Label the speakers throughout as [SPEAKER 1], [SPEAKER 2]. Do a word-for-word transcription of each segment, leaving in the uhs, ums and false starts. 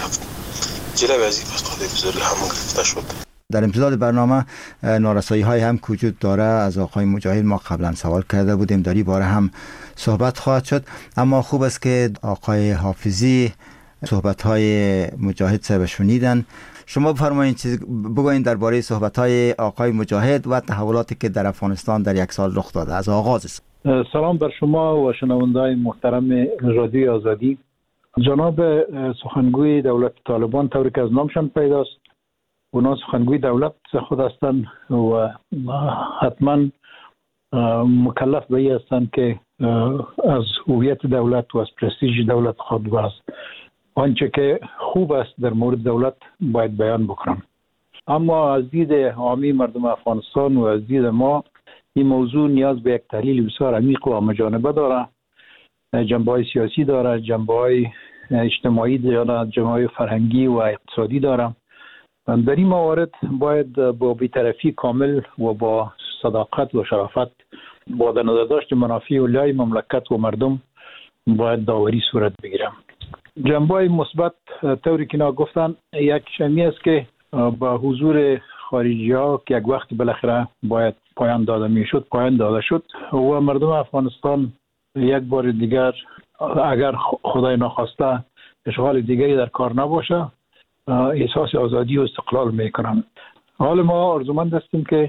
[SPEAKER 1] رفت. جلوی از این پاسخهای بزرگ همون گرفته شد.
[SPEAKER 2] در امتداد برنامه نارسایی های هم وجود داره. از آقای مجاهد ما قبلا سوال کرده بودیم، در این باره هم صحبت خواهد شد، اما خوب است که آقای حافظی صحبت های مجاهد صاحب شنیدن. شما بفرمایید چیز بگوین درباره صحبت های آقای مجاهد و تحولاتی که در افغانستان در یک سال رخ داده از آغاز است.
[SPEAKER 3] سلام بر شما و شنوندگان محترم رادیوی آزادی. جناب سخنگوی دولت طالبان طوری که از نامشان پیداست، اونا سخنگوی دولت خود هستند و حتما مکلف به این هستند که از هویت دولت و از پرستیژ دولت خود و از آنچه که خوب است در مورد دولت باید بیان بکنم. اما از دید عامی مردم افغانستان و از دید ما این موضوع نیاز به یک تحلیل بسیار عمیق و همه‌جانبه داره. جنبه‌های سیاسی داره، جنبه‌های اجتماعی داره، جنبه‌های فرهنگی و اقتصادی داره. در این موارد باید با بی‌طرفی کامل و با صداقت و شرافت با در نظر داشت منافع علیه مملکت و مردم باید داوری صورت بگیرم. جنبه‌های مثبت طوری که نا گفتن یک شمی است که با حضور خارجی ها که یک وقت بالاخره باید پایان داده میشد پایان داده شد و مردم افغانستان یک بار دیگر اگر خدای ناخواسته اشغال دیگری در کار نباشه احساس آزادی و استقلال میکنن. حال ما آرزومند هستیم که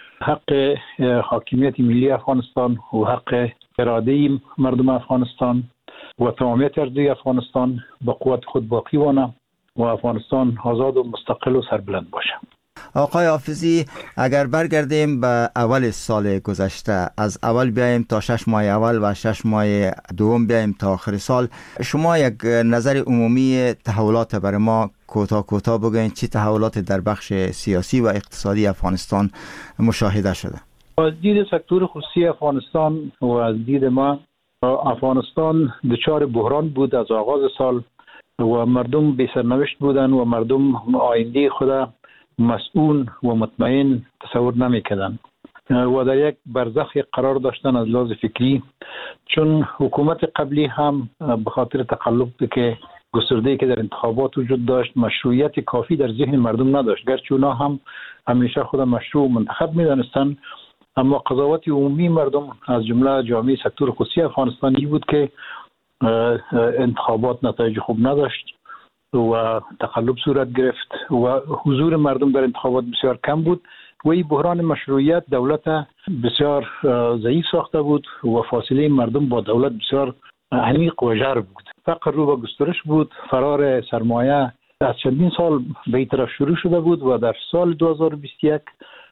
[SPEAKER 3] حق حاکمیت ملی افغانستان و حق اراده مردم افغانستان و تمامیت ارضی افغانستان با قوت خود باقی مانه و افغانستان آزاد و مستقل و سربلند باشه.
[SPEAKER 2] آقای حافظی، اگر برگردیم به اول سال گذشته، از اول بیایم تا شش ماه اول و شش ماه دوم بیایم تا آخر سال، شما یک نظر عمومی تحولات برای ما کوتاه کوتاه بگوین. چی تحولات در بخش سیاسی و اقتصادی افغانستان مشاهده شده؟
[SPEAKER 3] از دید سکتور خصوصی افغانستان و از دید ما، افغانستان دچار بحران بود از آغاز سال و مردم بی سرنوشت بودن و مردم آینده خود مسئول و مطمئن تصور نمی‌کردند و در یک برزخ قرار داشتن از لحاظ فکری، چون حکومت قبلی هم به خاطر تقلب که گسترده‌ای که در انتخابات وجود داشت مشروعیت کافی در ذهن مردم نداشت، گرچه اونا هم همیشه خود مشروع منتخب می‌دانستند، اما قضاوت عمومی مردم از جمله جامعه سکتور خصوصی افغانستانی بود که انتخابات نتایج خوب نداشت و تقلب صورت گرفت و حضور مردم در انتخابات بسیار کم بود و این بحران مشروعیت دولت بسیار ضعیف ساخته بود و فاصله مردم با دولت بسیار عمیق و ژرف بود. فقر رو به گسترش بود، فرار سرمایه از چندین سال به این طرف شروع شده بود و در سال دو هزار و بیست و یک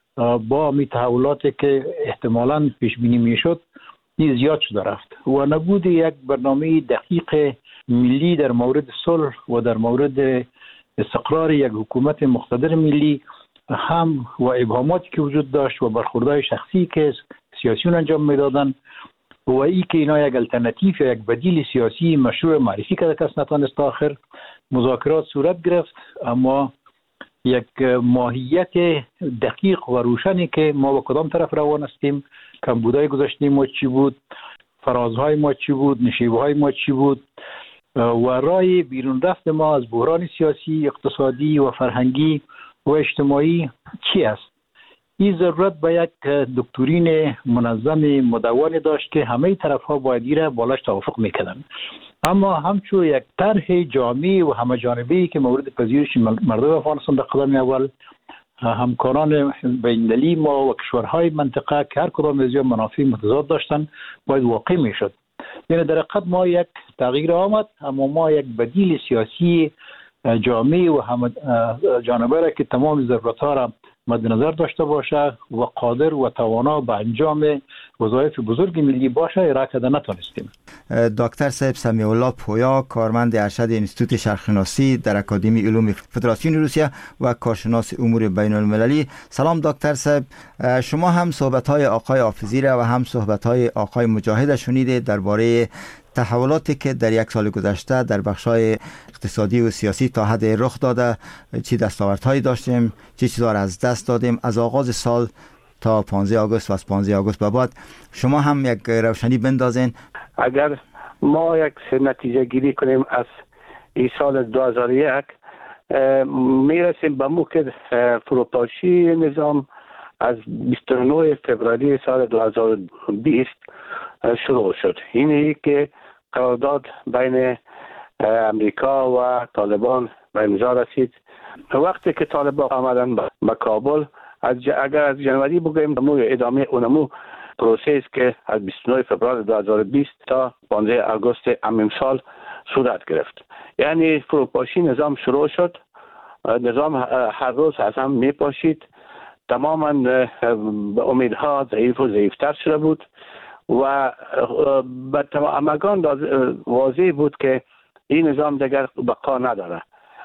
[SPEAKER 3] با می تحولاتی که احتمالاً پیش بینی میشد این زیاد شده رفت و نبود یک برنامه دقیق ملی در مورد صلح و در مورد استقرار یک حکومت مقتدر ملی هم و ابهاماتی که وجود داشت و برخوردهای شخصی که سیاسیون انجام میدادن و ای که اینا یک الټرناتیو یا یک بدیل سیاسی مشروع معرفی کرده کس نتوانست تا آخر مذاکرات صورت گرفت، اما یک ماهیت دقیق و روشنی که ما با کدام طرف روان هستیم، کمبودهای گذشته ما چی بود، فرازهای ما چی بود، نشیبهای ما چی بود و راه بیرون رفت ما از بحران سیاسی، اقتصادی و فرهنگی و اجتماعی چی است. این ضرورت به یک دکترین منظم مدون داشت که همه طرف‌ها باید را بالاش توافق میکردن، اما همچون یک طرح جامع و همه جانبه‌ای که مورد پذیرش مردم افغانستان در قدم اول همکاران بین‌المللی ما و کشورهای منطقه که هر کدام از این منافع متضاد داشتن باید واقع میشد. یعنی در حقیقت ما یک تغییر آمد، اما ما یک بدیل سیاسی جامع و همه جانبه را که تمام ضرورت‌ها را مد نظر داشته باشه و قادر و توانا به انجام وظایف بزرگ ملی باشه ارائه کرده نتونستیم.
[SPEAKER 2] دکتر صاحب سمیع الله پویا، کارمند ارشد انستیتوت شرقشناسی در اکادمی علوم فدراسیون روسیه و کارشناس امور بین المللی. سلام دکتر صاحب، شما هم صحبت‌های آقای حافظی را و هم صحبت‌های آقای مجاهد شنیدید درباره تحولاتی که در یک سال گذشته در بخش‌های اقتصادی و سیاسی تا حد رخ داده، چی دستاوردهایی داشتیم، چی چیزا را از دست دادیم از آغاز سال تا پانزده آگوست و از پانزده آگوست به بعد. شما هم یک روشنی بندازین.
[SPEAKER 4] اگر ما یک نتیجه گیری کنیم از این سال دو هزار و یک میرسیم به موقع فروپاشی نظام از بیست و نه فوریه سال دو هزار و بیست شروع شد. اینه که قرارداد بین امریکا و طالبان به امضا رسید. وقتی که طالبان آمدن به کابل، از اگر از جنوری بگوییم ادامه اونمو پروسه است که از بیست و نه فوریه دو هزار و بیست تا پانزده آگوست همین سال صورت گرفت. یعنی فروپاشی نظام شروع شد. نظام هر روز از هم می پاشید. تماما به امیدها ضعیف و ضعیفتر شده بود و به همگان واضح بود که این نظام دیگر بقا نداره.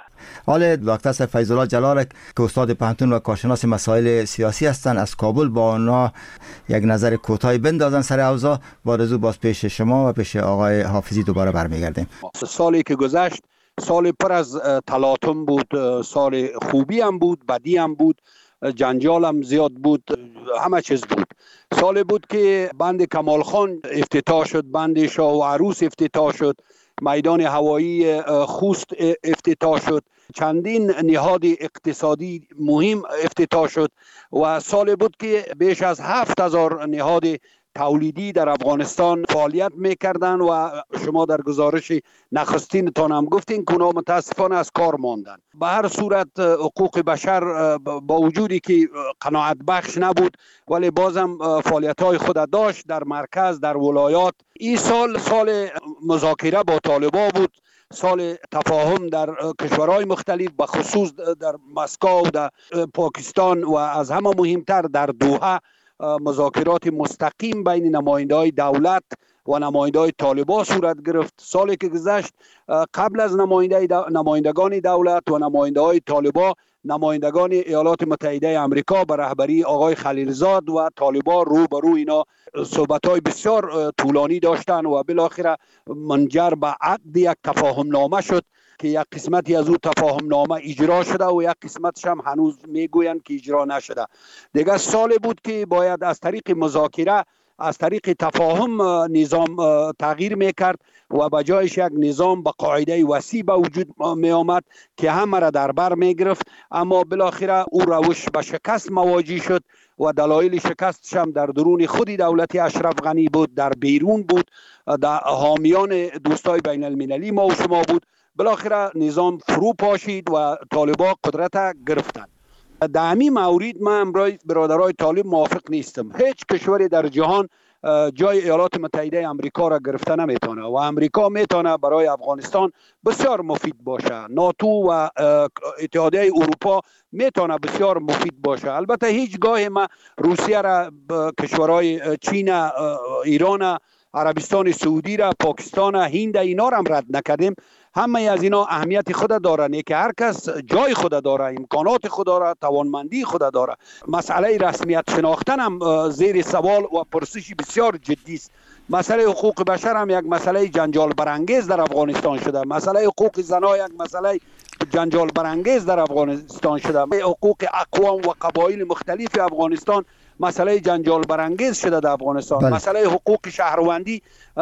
[SPEAKER 2] حال دکتر فیض الله جلال که استاد پهنتون و کارشناس مسائل سیاسی هستند از کابل با آنها یک نظر کوتاهی بندازن سر اوضاع. با رجوع باز پیش شما و پیش آقای حافظی دوباره برمیگردیم.
[SPEAKER 5] سالی که گذشت سال پر از تلاطم بود، سال خوبی هم بود، بدی هم بود، جنجال هم زیاد بود، همه چیز بود. سال بود که بند کمال خان افتتاح شد، بند شاه و عروس افتتاح شد، میدان هوایی خوست افتتاح شد، چندین نهاد اقتصادی مهم افتتاح شد و سال بود که بیش از هفت هزار نهاد تولیدی در افغانستان فعالیت میکردن و شما در گزارش نخستین تان هم گفتین که اونا متاسفانه از کار ماندن. به هر صورت حقوق بشر با وجودی که قناعت بخش نبود ولی بازم فعالیت های خود داشت در مرکز، در ولایات. این سال سال مذاکره با طالبان بود، سال تفاهم در کشورهای مختلف، به خصوص در مسکو و در پاکستان و از همه مهمتر در دوحه مذاکرات مستقیم بین نماینده‌های دولت و نماینده‌های طالبان صورت گرفت. سالی که گذشت قبل از نماینده دو... نمایندگان دولت و نماینده‌های طالبان، نمایندگان ایالات متحده آمریکا به رهبری آقای خلیلزاد و طالبان رو به رو اینا صحبت‌های بسیار طولانی داشتن و بالاخره منجر به عقد یک تفاهم نامه شد که یک قسمتی از او تفاهم نامه اجرا شده و یک قسمتش هم هنوز میگویند که اجرا نشده. دیگه سال بود که باید از طریق مذاکره، از طریق تفاهم نظام تغییر میکرد و به جایش یک نظام با قاعده وسیع به وجود می آمد که همه را در بر می گرفت. اما بالاخره او روش به شکست مواجه شد و دلایل شکستش هم در درون خودی دولت اشرف غنی بود، در بیرون بود، در حامیان دوستای بین المللی ما و شما بود. بالاخره نظام فرو پاشید و طالبان قدرت گرفتند. در همین مورد من امروز برادرای طالب موافق نیستم. هیچ کشوری در جهان جای ایالات متحده آمریکا را گرفته نمیتونه و آمریکا میتونه برای افغانستان بسیار مفید باشه. ناتو و اتحادیه اروپا میتونه بسیار مفید باشه. البته هیچ گاهی ما روسیه را، کشورهای چین، ایران، عربستان سعودی را، پاکستان، هند اینا را هم رد نکردیم. همه از اینا اهمیت خود دارن که هر کس جای خود داره، امکانات خود داره، توانمندی خود داره. مسئله رسمیت شناختن هم زیر سوال و پرسش بسیار جدی است. مسئله حقوق بشر هم یک مسئله جنجال برانگیز در افغانستان شده. مسئله حقوق زنان یک مسئله جنجال برانگیز در افغانستان شده. حقوق اقوام و قبایل مختلف افغانستان مسئله جنجال برانگیز شده در افغانستان. بله. مسئله حقوق شهروندی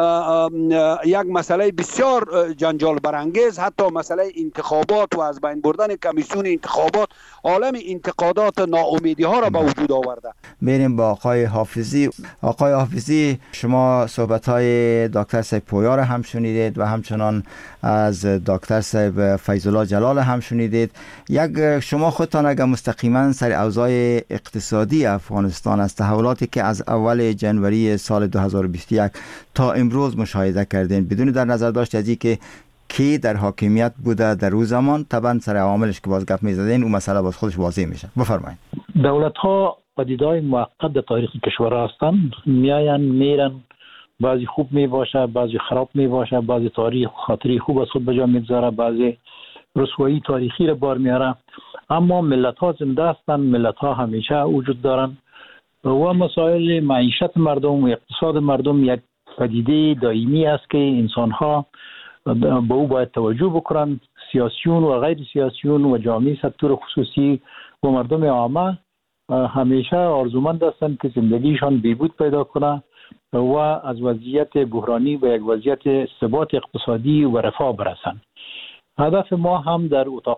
[SPEAKER 5] یک مسئله بسیار جنجال برانگیز، حتی مسئله انتخابات و از بین بردن کمیسیون انتخابات عالم انتقادات ناامیدی ها را به وجود آورده.
[SPEAKER 2] میریم با آقای حافظی. آقای حافظی، شما صحبت های دکتر صاحب پویا را هم شنیدید و همچنان از دکتر صاحب فیض الله جلال هم شنیدید. یک شما خودتان اگر مستقیما سر اوضاع اقتصادی افغانستان از تحولاتی که از اول جنوری سال دو هزار و بیست و یک تا امروز مشاهده کردین، بدون در نظر داشت از اینکه کی در حاکمیت بوده در روز زمان، طبعا سر عواملش که باز گپ میزدین اون مسئله باز خودش واضح میشه. بفرمایید.
[SPEAKER 3] دولت ها پدیدهای موقت در تاریخ کشور هستند، میاین میرن، بعضی خوب می باشه، بعضی خراب می باشه، بعضی تاریخ خاطری خوب از خود بجا میگذاره، بعضی رسوایی تاریخی را بار میاره. اما ملت ها زنده هستند، ملت ها همیشه وجود دارن و مسائل معیشت مردم و اقتصاد مردم یک پدیده دائمی است که انسان ها به او باید توجه بکنند. سیاسیون و غیر سیاسیون و جامعه سکتور خصوصی و مردم عامه همیشه آرزومند هستند که زندگیشان بهبود پیدا کنه و از وضعیت بحرانی و یک وضعیت ثبات اقتصادی و رفاه برسند. هدف ما هم در اتاق